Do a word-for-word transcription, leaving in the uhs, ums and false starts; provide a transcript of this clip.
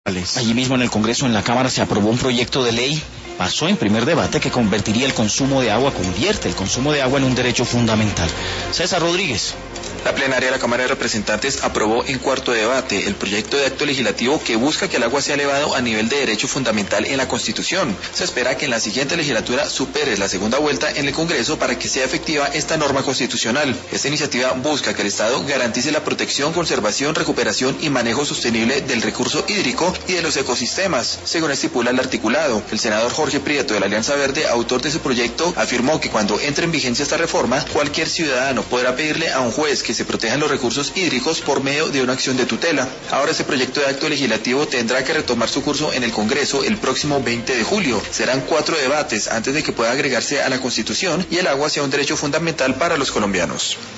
Allí mismo en el Congreso, en la Cámara, se aprobó un proyecto de ley, pasó en primer debate, que convertiría el consumo de agua, convierte el consumo de agua en un derecho fundamental. César Rodríguez. La plenaria de la Cámara de Representantes aprobó en cuarto debate el proyecto de acto legislativo que busca que el agua sea elevado a nivel de derecho fundamental en la Constitución. Se espera que en la siguiente legislatura supere la segunda vuelta en el Congreso para que sea efectiva esta norma constitucional. Esta iniciativa busca que el Estado garantice la protección, conservación, recuperación y manejo sostenible del recurso hídrico y de los ecosistemas, según estipula el articulado. El senador Jorge Prieto, de la Alianza Verde, autor de ese proyecto, afirmó que cuando entre en vigencia esta reforma, cualquier ciudadano podrá pedirle a un juez que se protejan los recursos hídricos por medio de una acción de tutela. Ahora este proyecto de acto legislativo tendrá que retomar su curso en el Congreso el próximo veinte de julio. Serán cuatro debates antes de que pueda agregarse a la Constitución y el agua sea un derecho fundamental para los colombianos.